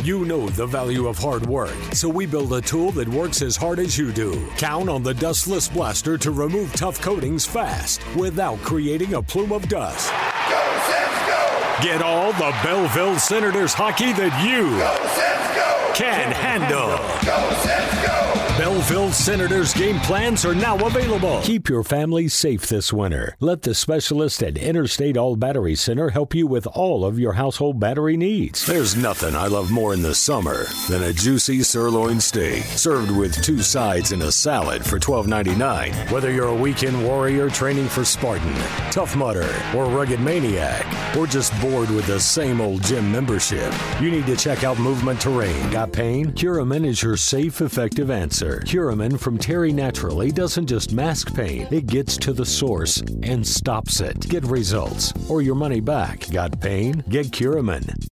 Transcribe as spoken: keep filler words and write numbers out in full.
You know the value of hard work, so we build a tool that works as hard as you do. Count on the Dustless Blaster to remove tough coatings fast without creating a plume of dust. Go, Sens, go! Get all the Belleville Senators hockey that you Go, Sens, go! can handle. Go, Sens, go! Belleville Senators game plans are now available. Keep your family safe this winter. Let the specialist at Interstate All Battery Center help you with all of your household battery needs. There's nothing I love more in the summer than a juicy sirloin steak served with two sides and a salad for twelve ninety-nine. Whether you're a weekend warrior training for Spartan, Tough Mudder, or Rugged Maniac, or just bored with the same old gym membership, you need to check out Movement Terrain. Got pain? Curamin is your safe, effective answer. Curamin from Terry Naturally doesn't just mask pain, it gets to the source and stops it. Get results or your money back. Got pain? Get Curamin.